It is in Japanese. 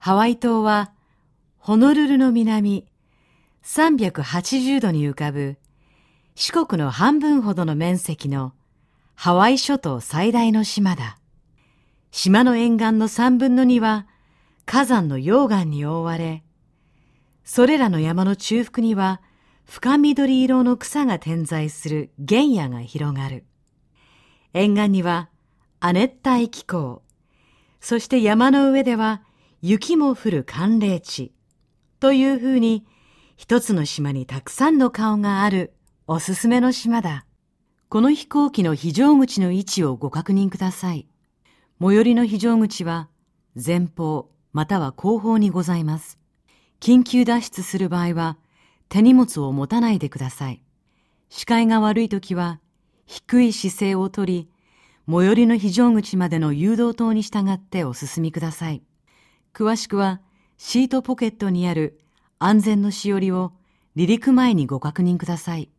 ハワイ島はホノルルの南380度に浮かぶ四国の半分ほどの面積のハワイ諸島最大の島だ。島の沿岸の3分の2は火山の溶岩に覆われ、それらの山の中腹には深緑色の草が点在する原野が広がる。沿岸には亜熱帯気候、そして山の上では雪も降る寒冷地というふうに一つの島にたくさんの顔があるおすすめの島だ。この飛行機の非常口の位置をご確認ください。最寄りの非常口は前方または後方にございます。緊急脱出する場合は手荷物を持たないでください。視界が悪いときは低い姿勢をとり、最寄りの非常口までの誘導灯に従ってお進みください。詳しくはシートポケットにある安全のしおりを離陸前にご確認ください。